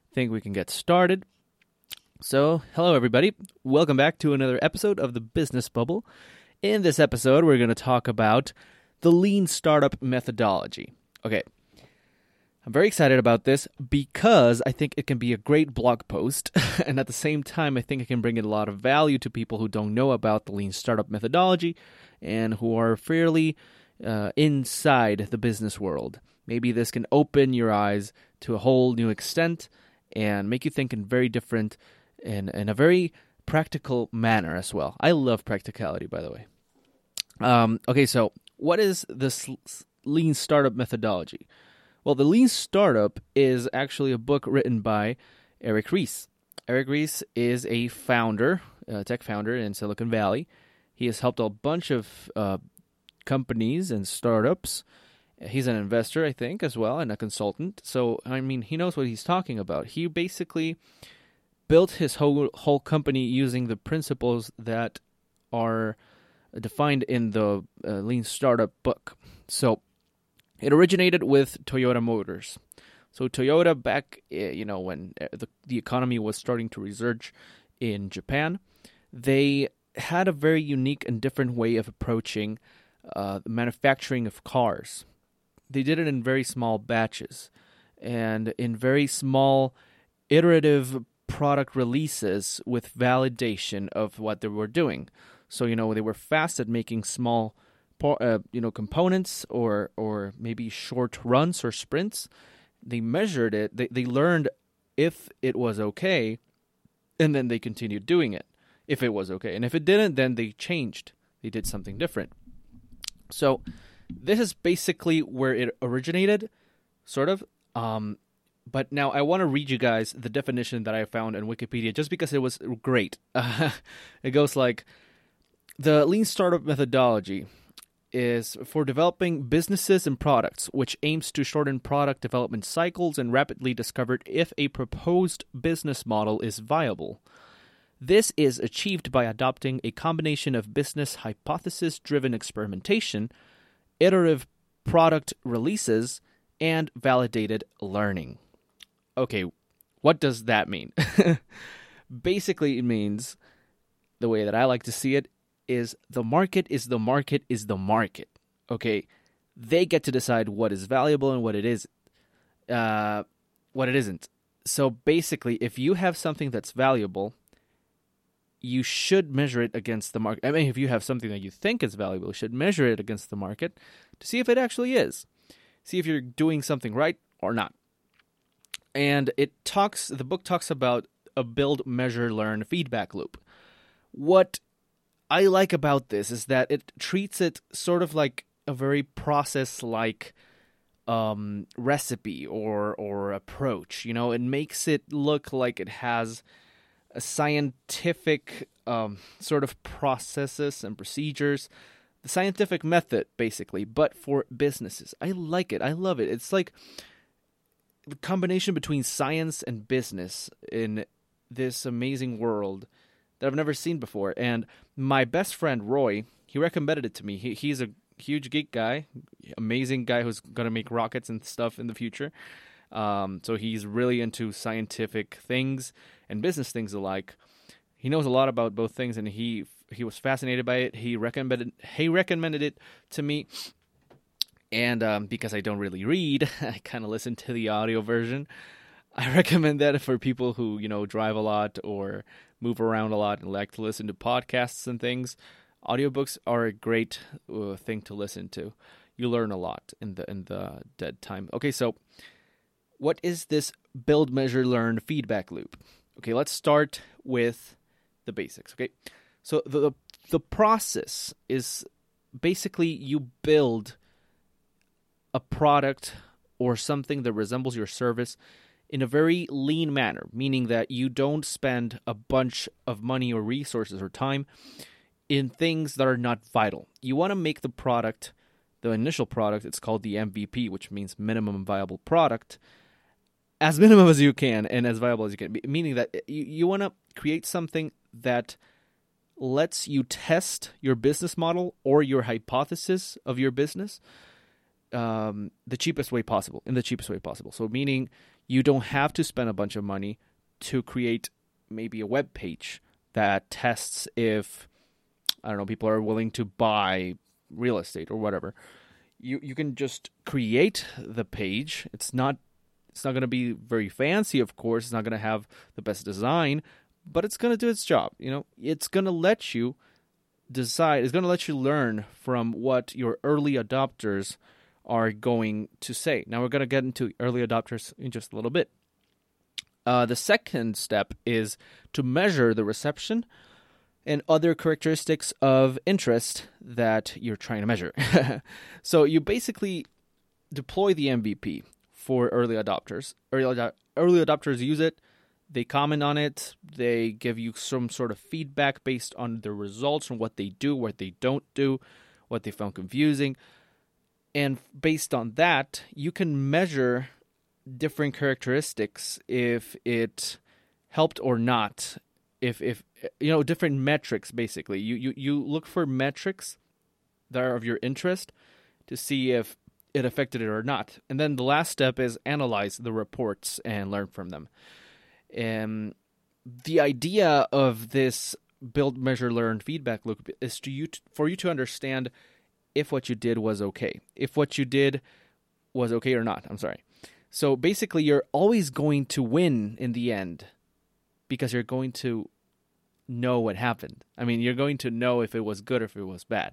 think we can get started. So, hello everybody. Welcome back to another episode of the Business Bubble. In this episode, we're going to talk about the Lean Startup methodology. Okay, I'm very excited about this because I think it can be a great blog post, and at the same time, I think it can bring in a lot of value to people who don't know about the Lean Startup methodology and who are fairly inside the business world. Maybe this can open your eyes to a whole new extent and make you think in very different in a very practical manner as well. I love practicality, by the way. Okay, so what is this Lean Startup methodology? Well, the Lean Startup is actually a book written by Eric Ries. Eric Ries is a founder, tech founder in Silicon Valley. He has helped a bunch of companies and startups. He's an investor, I think, as well, and a consultant. So, I mean, he knows what he's talking about. He basically built his whole company using the principles that are defined in the Lean Startup book. So, it originated with Toyota Motors. So, Toyota back, when the economy was starting to resurge in Japan, they had a very unique and different way of approaching the manufacturing of cars. They did it in very small batches and in very small iterative product releases with validation of what they were doing. So, they were fast at making small, components or maybe short runs or sprints. They measured it. They learned if it was okay, and then they continued doing it if it was okay. And if it didn't, then they changed. They did something different. So this is basically where it originated, sort of. But now I want to read you guys the definition that I found in Wikipedia just because it was great. It goes like, the Lean Startup methodology is for developing businesses and products, which aims to shorten product development cycles and rapidly discover if a proposed business model is viable. This is achieved by adopting a combination of business hypothesis-driven experimentation, iterative product releases, and validated learning. Okay, what does that mean? Basically, it means, the way that I like to see it, is the market is the market is the market. Okay, they get to decide what is valuable and what it is, what it isn't. So basically, if you have something that's valuable, you should measure it against the market. I mean, if you have something that you think is valuable, you should measure it against the market to see if it actually is. See if you're doing something right or not. And the book talks about a build, measure, learn feedback loop. What I like about this is that it treats it sort of like a very process-like recipe or approach. It makes it look like it has a scientific sort of processes and procedures, the scientific method, basically, but for businesses. I like it. I love it. It's like the combination between science and business in this amazing world that I've never seen before. And my best friend, Roy, he recommended it to me. He's a huge geek guy, amazing guy who's going to make rockets and stuff in the future. So he's really into scientific things and business things alike. He knows a lot about both things, and he was fascinated by it. He recommended it to me, and because I don't really read, I kind of listen to the audio version. I recommend that for people who drive a lot or move around a lot and like to listen to podcasts and things. Audiobooks are a great thing to listen to. You learn a lot in the dead time. Okay, so what is this build, measure, learn feedback loop? Okay, let's start with the basics, okay? So the process is basically you build a product or something that resembles your service in a very lean manner, meaning that you don't spend a bunch of money or resources or time in things that are not vital. You want to make the product, the initial product, it's called the MVP, which means minimum viable product, as minimum as you can and as viable as you can, meaning that you want to create something that lets you test your business model or your hypothesis of your business in the cheapest way possible. So meaning You don't have to spend a bunch of money to create maybe a web page that tests if, I don't know, people are willing to buy real estate or whatever. You can just create the page. It's not going to be very fancy, of course. It's not going to have the best design, but it's going to do its job. It's going to let you decide. It's going to let you learn from what your early adopters are going to say. Now we're going to get into early adopters in just a little bit. The second step is to measure the reception and other characteristics of interest that you're trying to measure. So you basically deploy the MVP for early adopters. Early adopters use it. They comment on it. They give you some sort of feedback based on the results from what they do, what they don't do, what they found confusing. And based on that, you can measure different characteristics if it helped or not. If different metrics, basically. You look for metrics that are of your interest to see if it affected it or not. And then the last step is analyze the reports and learn from them. And the idea of this build, measure, learn feedback loop is for you to understand if what you did was okay. If what you did was okay or not. I'm sorry. So basically, you're always going to win in the end because you're going to know what happened. I mean, you're going to know if it was good or if it was bad.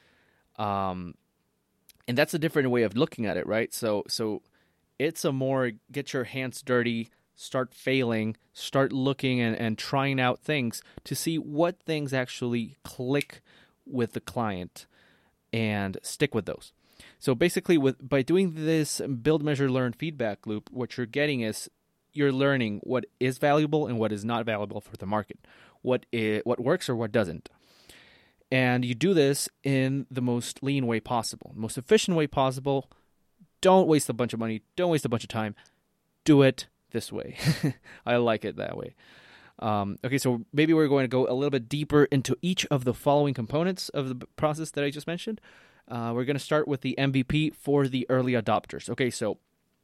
And that's a different way of looking at it, right? So it's a more get your hands dirty, start failing, start looking and trying out things to see what things actually click with the client and stick with those. So basically, by doing this build, measure, learn feedback loop, what you're getting is you're learning what is valuable and what is not valuable for the market, what works or what doesn't. And you do this in the most lean way possible, most efficient way possible. Don't waste a bunch of money. Don't waste a bunch of time. Do it this way. I like it that way. Okay, so maybe we're going to go a little bit deeper into each of the following components of the process that I just mentioned. We're going to start with the MVP for the early adopters. Okay, so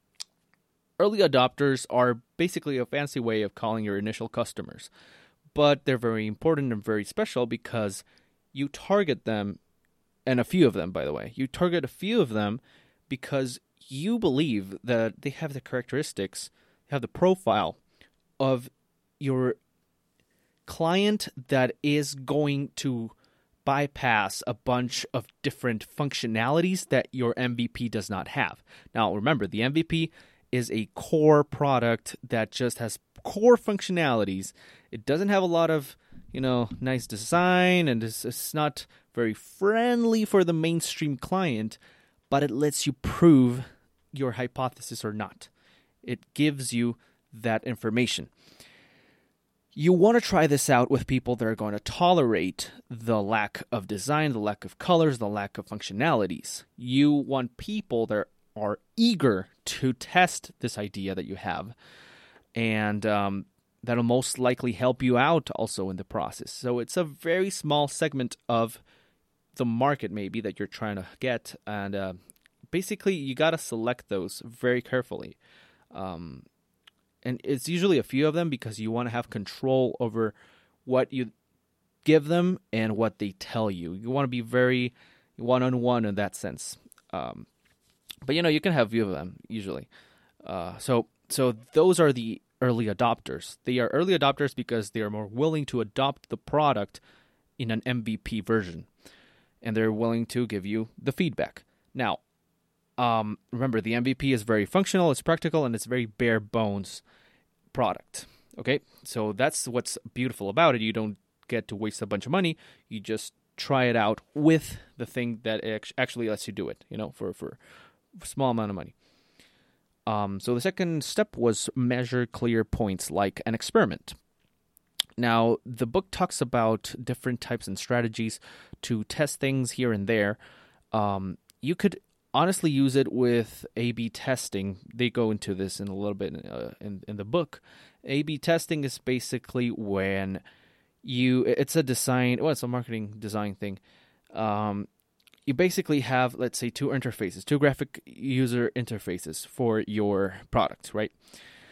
early adopters are basically a fancy way of calling your initial customers, but they're very important and very special because you target them, and a few of them, by the way. You target a few of them because you believe that they have the characteristics, have the profile of your client that is going to bypass a bunch of different functionalities that your MVP does not have. Now, remember, the MVP is a core product that just has core functionalities. It doesn't have a lot of, nice design, and it's not very friendly for the mainstream client, but it lets you prove your hypothesis or not. It gives you that information. You want to try this out with people that are going to tolerate the lack of design, the lack of colors, the lack of functionalities. You want people that are eager to test this idea that you have, and that'll most likely help you out also in the process. So it's a very small segment of the market maybe that you're trying to get, and basically you got to select those very carefully. And it's usually a few of them because you want to have control over what you give them and what they tell you. You want to be very one-on-one in that sense. But, you can have a few of them usually. So those are the early adopters. They are early adopters because they are more willing to adopt the product in an MVP version. And they're willing to give you the feedback. Now, remember, the MVP is very functional, it's practical, and it's very bare bones product. Okay, so that's what's beautiful about it. You don't get to waste a bunch of money. You just try it out with the thing that actually lets you do it. For a small amount of money. So the second step was measure clear points like an experiment. Now, the book talks about different types and strategies to test things here and there. You could honestly use it with A/B testing. They go into this in a little bit in the book. A/B testing is basically when it's a marketing design thing. You basically have, let's say, two graphic user interfaces for your product, right?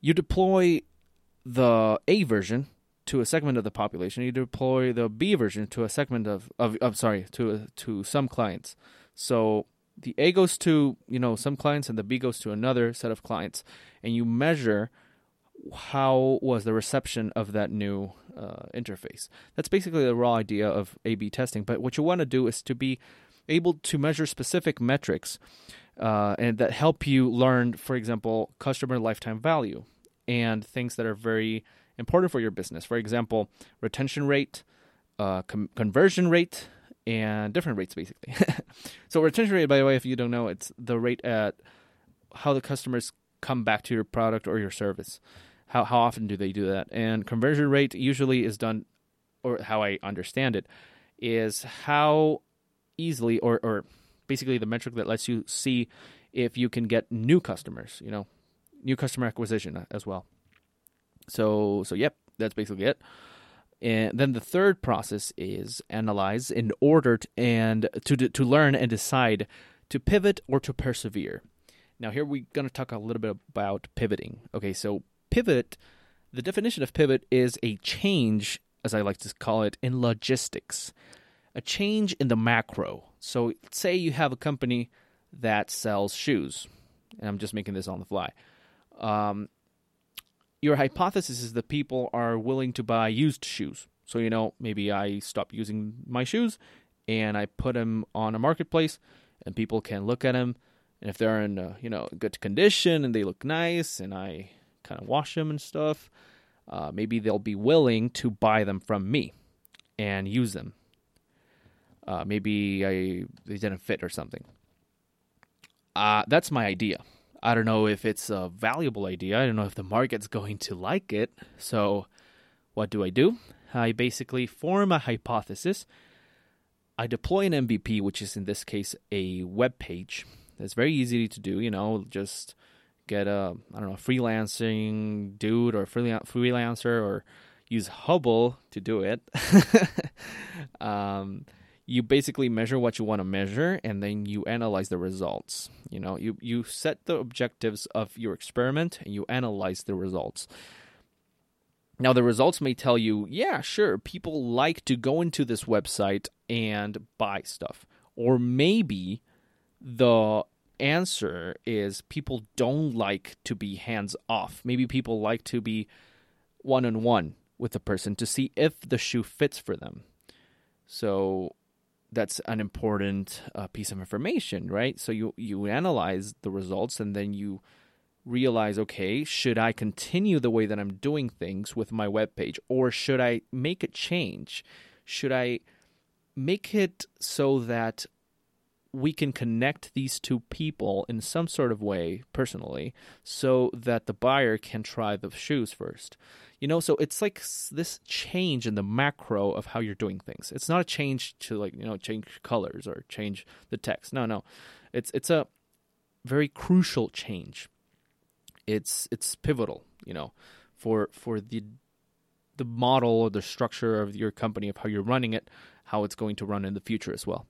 You deploy the A version to a segment of the population. You deploy the B version to a segment to some clients. So the A goes to, some clients, and the B goes to another set of clients, and you measure how was the reception of that new interface. That's basically the raw idea of A/B testing. But what you want to do is to be able to measure specific metrics and that help you learn, for example, customer lifetime value and things that are very important for your business. For example, retention rate, conversion rate, and different rates, basically. So retention rate, by the way, if you don't know, it's the rate at how the customers come back to your product or your service. How often do they do that? And conversion rate usually is done, or how I understand it, is how easily, or basically the metric that lets you see if you can get new customers, new customer acquisition as well. So yep, that's basically it. And then the third process is analyze in order to learn and decide to pivot or to persevere. Now here we're going to talk a little bit about pivoting. Okay, so pivot, the definition of pivot is a change, as I like to call it, in logistics, a change in the macro. So say you have a company that sells shoes, and I'm just making this on the fly. Your hypothesis is that people are willing to buy used shoes. So, maybe I stop using my shoes and I put them on a marketplace and people can look at them. And if they're in, good condition and they look nice and I kind of wash them and stuff, maybe they'll be willing to buy them from me and use them. Maybe they didn't fit or something. That's my idea. I don't know if it's a valuable idea. I don't know if the market's going to like it. So what do? I basically form a hypothesis. I deploy an MVP, which is in this case a web page. It's very easy to do, just get a freelancing dude or freelancer, or use Hubble to do it. You basically measure what you want to measure, and then you analyze the results. You set the objectives of your experiment, and you analyze the results. Now, the results may tell you, yeah, sure, people like to go into this website and buy stuff. Or maybe the answer is people don't like to be hands-off. Maybe people like to be one-on-one with the person to see if the shoe fits for them. So that's an important piece of information, right? So you analyze the results, and then you realize, okay, should I continue the way that I'm doing things with my webpage, or should I make a change? Should I make it so that we can connect these two people in some sort of way personally, so that the buyer can try the shoes first? So it's like this change in the macro of how you're doing things. It's not a change to change colors or change the text. No. It's a very crucial change. It's pivotal, for the model or the structure of your company, of how you're running it, how it's going to run in the future as well.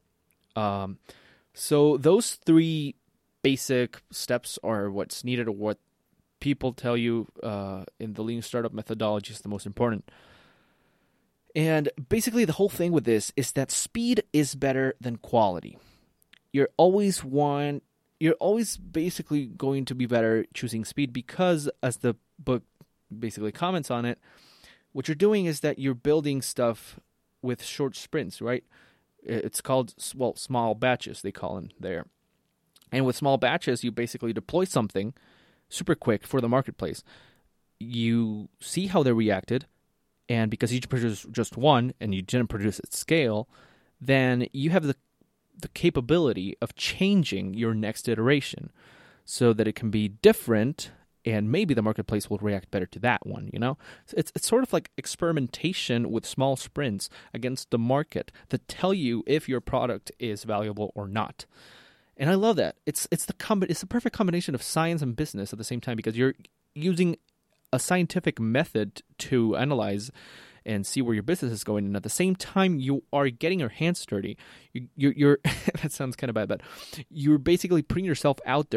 So those three basic steps are what's needed, or what people tell you in the lean startup methodology is the most important. And basically the whole thing with this is that speed is better than quality. You're always basically going to be better choosing speed, because, as the book basically comments on it, what you're doing is that you're building stuff with short sprints, right? It's called, small batches, they call them there. And with small batches, you basically deploy something super quick for the marketplace. You see how they reacted, and because you produced just one and you didn't produce at scale, then you have the capability of changing your next iteration so that it can be different, and maybe the marketplace will react better to that one, So it's sort of like experimentation with small sprints against the market that tell you if your product is valuable or not. And I love that. It's the perfect combination of science and business at the same time, because you're using a scientific method to analyze and see where your business is going, and at the same time you are getting your hands dirty. You're that sounds kind of bad, but you're basically putting yourself out there,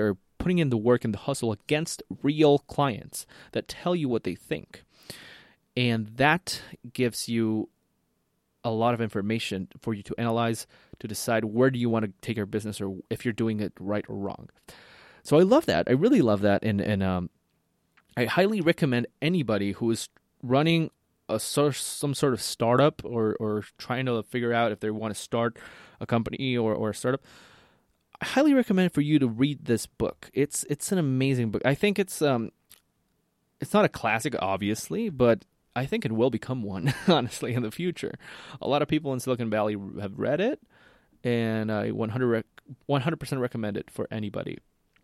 putting in the work and the hustle against real clients that tell you what they think. And that gives you a lot of information for you to analyze, to decide where do you want to take your business, or if you're doing it right or wrong. So I love that. I really love that. And I highly recommend anybody who is running some sort of startup or trying to figure out if they want to start a company or a startup. I highly recommend for you to read this book. It's an amazing book. I think it's not a classic, obviously, but I think it will become one, honestly, in the future. A lot of people in Silicon Valley have read it, and I 100% recommend it for anybody.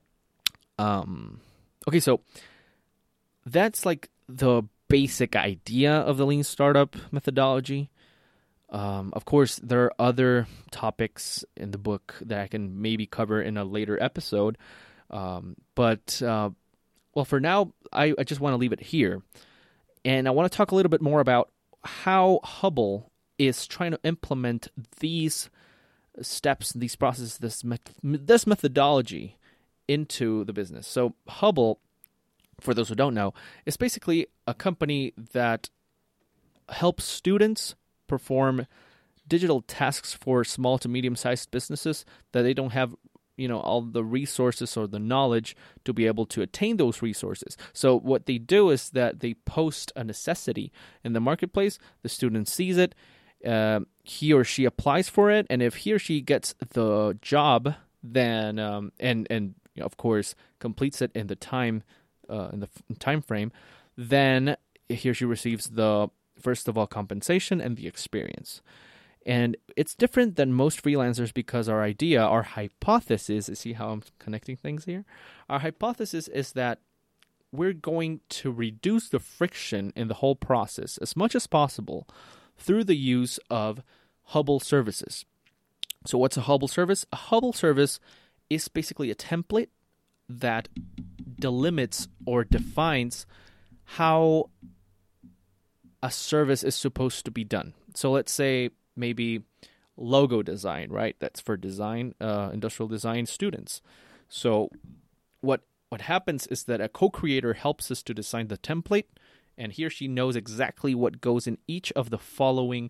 Okay, so that's like the basic idea of the lean startup methodology. Of course, there are other topics in the book that I can maybe cover in a later episode. But for now, I just want to leave it here. And I want to talk a little bit more about how Hubble is trying to implement these steps, these processes, this methodology into the business. So Hubble, for those who don't know, is basically a company that helps students perform digital tasks for small to medium-sized businesses that they don't have, all the resources or the knowledge to be able to attain those resources. So what they do is that they post a necessity in the marketplace. The student sees it. He or she applies for it, and if he or she gets the job, then and of course completes it in the time frame, then he or she receives the, first of all, compensation and the experience. And it's different than most freelancers because our hypothesis, see how I'm connecting things here? Our hypothesis is that we're going to reduce the friction in the whole process as much as possible through the use of Hubble services. So what's a Hubble service? A Hubble service is basically a template that delimits or defines how a service is supposed to be done. So let's say maybe logo design, right? That's for design, industrial design students. So what happens is that a co-creator helps us to design the template, and he or she knows exactly what goes in each of the following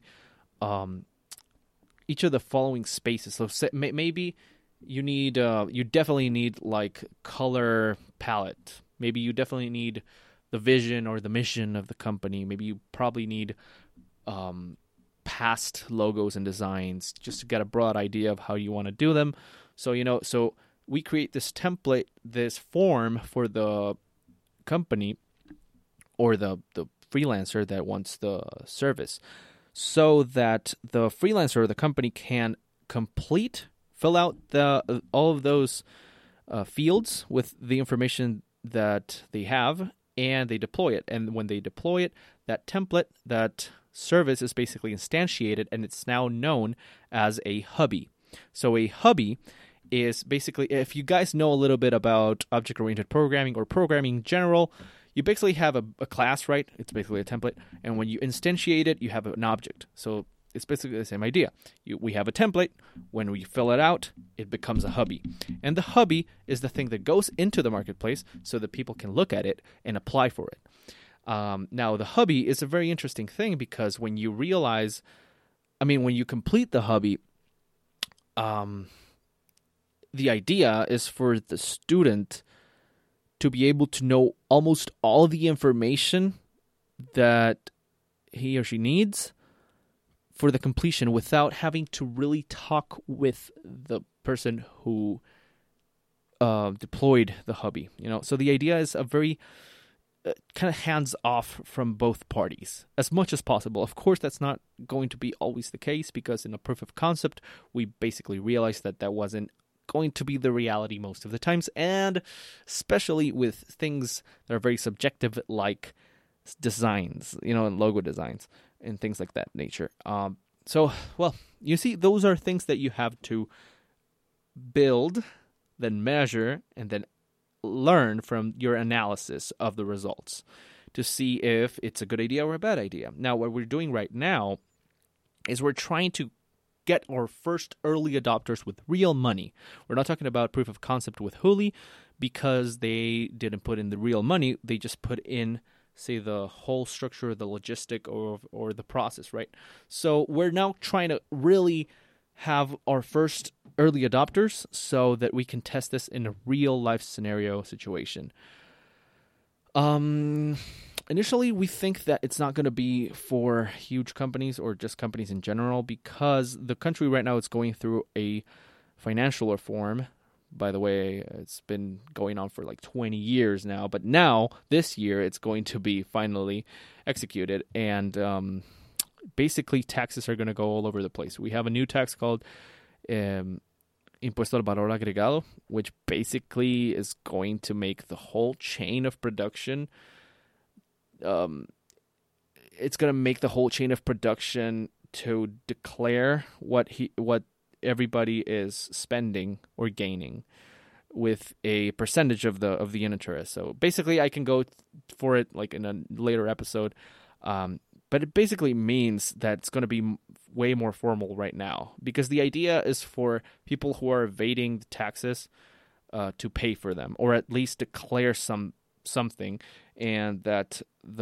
spaces. So maybe you definitely need like color palette. Maybe you definitely need the vision or the mission of the company. Maybe you probably need past logos and designs just to get a broad idea of how you want to do them. So so we create this template, this form for the company or the freelancer that wants the service, so that the freelancer or the company can fill out all of those fields with the information that they have, and they deploy it. And when they deploy it, that template, that service is basically instantiated, and it's now known as a hubby. So a hubby is basically, if you guys know a little bit about object-oriented programming or programming in general, you basically have a class, right? It's basically a template. And when you instantiate it, you have an object. So it's basically the same idea. We have a template. When we fill it out, it becomes a hubby. And the hubby is the thing that goes into the marketplace so that people can look at it and apply for it. Now, the hubby is a very interesting thing because when you complete the hubby, the idea is for the student to be able to know almost all the information that he or she needs for the completion without having to really talk with the person who deployed the hubby. So the idea is a very kind of hands off from both parties as much as possible. Of course, that's not going to be always the case because in a proof of concept, we basically realized that wasn't going to be the reality most of the times, and especially with things that are very subjective like designs, and logo designs and things like that nature. You see, those are things that you have to build, then measure, and then learn from your analysis of the results to see if it's a good idea or a bad idea. Now, what we're doing right now is we're trying to get our first early adopters with real money. We're not talking about proof of concept with Huli because they didn't put in the real money. They just put in, say, the whole structure, the logistic, or the process, right? So we're now trying to really have our first early adopters so that we can test this in a real life scenario situation. Initially, we think that it's not going to be for huge companies or just companies in general, because the country right now is going through a financial reform. By the way, it's been going on for like 20 years now, but now, this year, it's going to be finally executed, and basically taxes are going to go all over the place. We have a new tax called Impuesto al Valor Agregado, which basically is going to make the whole chain of production, it's going to make the whole chain of production to declare what everybody is spending or gaining with a percentage of the interest. So basically, I can go for it like in a later episode, but it basically means that it's going to be way more formal right now, because the idea is for people who are evading the taxes to pay for them, or at least declare something, and that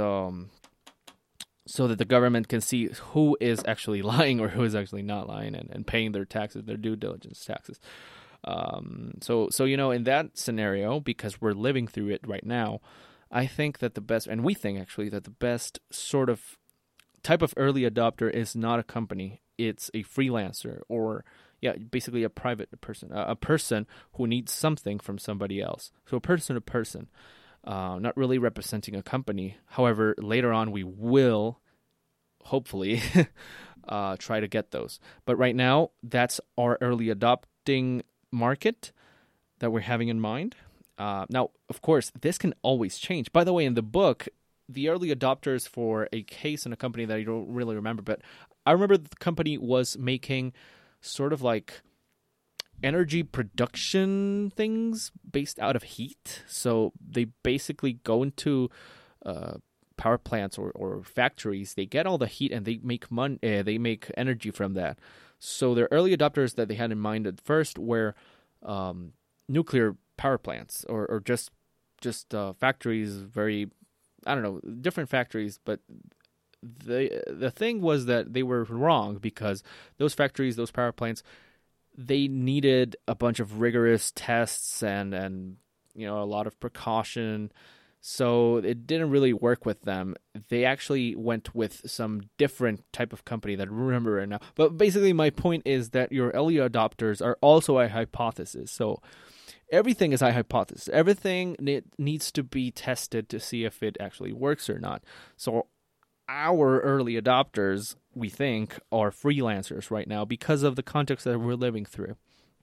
so that the government can see who is actually lying or who is actually not lying, and paying their taxes, their due diligence taxes. So in that scenario, because we're living through it right now, I think that the best, and we think actually that the best sort of type of early adopter is not a company. It's a freelancer, or basically a private person, a person who needs something from somebody else. So person to person. Not really representing a company. However, later on we will, hopefully, try to get those. But right now, that's our early adopting market that we're having in mind. Now, of course, this can always change. By the way, in the book, the early adopters for a case in a company that I don't really remember, but I remember the company was making sort of like energy production things based out of heat. So they basically go into power plants or factories. They get all the heat and they make money. They make energy from that. So their early adopters that they had in mind at first were nuclear power plants or just factories. Very, I don't know, different factories, but the thing was that they were wrong, because those factories, those power plants, they needed a bunch of rigorous tests and a lot of precaution. So it didn't really work with them. They actually went with some different type of company that I remember right now. But basically my point is that your early adopters are also a hypothesis. So everything is a hypothesis. Everything needs to be tested to see if it actually works or not. So our early adopters, we think, are freelancers right now because of the context that we're living through.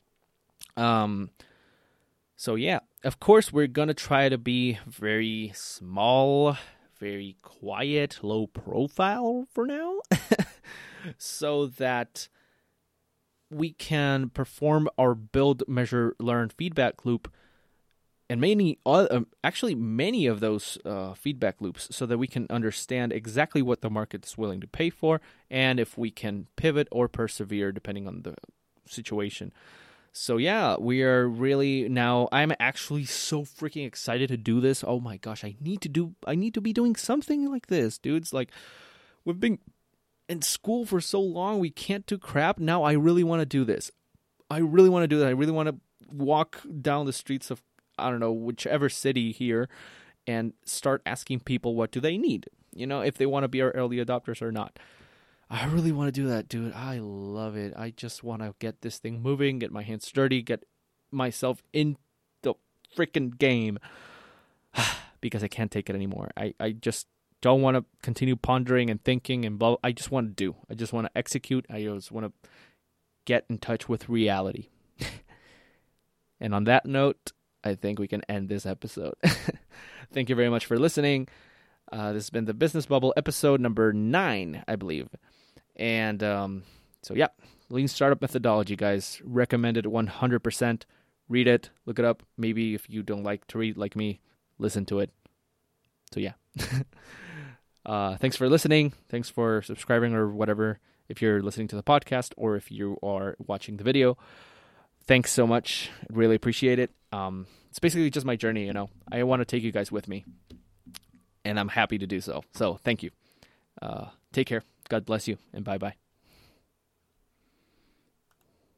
So yeah, of course, we're going to try to be very small, very quiet, low profile for now, so that we can perform our build, measure, learn feedback loop, and many of those feedback loops, so that we can understand exactly what the market is willing to pay for, and if we can pivot or persevere depending on the situation. So yeah, we are really now. I'm actually so freaking excited to do this. Oh my gosh, I need to be doing something like this, dudes. Like, we've been in school for so long, we can't do crap. Now I really want to do this. I really want to do that. I really want to walk down the streets of, I don't know, whichever city here, and start asking people what do they need, if they want to be our early adopters or not. I really want to do that, dude. I love it. I just want to get this thing moving, get my hands dirty, get myself in the freaking game, because I can't take it anymore. I just don't want to continue pondering and thinking and blah. I just want to do. I just want to execute. I just want to get in touch with reality. And on that note, I think we can end this episode. Thank you very much for listening. This has been the Business Bubble, episode number 9, I believe. And so, yeah, Lean Startup Methodology, guys. Recommended 100%. Read it. Look it up. Maybe if you don't like to read like me, listen to it. So, yeah. Thanks for listening. Thanks for subscribing or whatever, if you're listening to the podcast or if you are watching the video. Thanks so much. Really appreciate it. it's basically just my journey, you know. I want to take you guys with me, and I'm happy to do so. So thank you. Take care. God bless you, and bye-bye.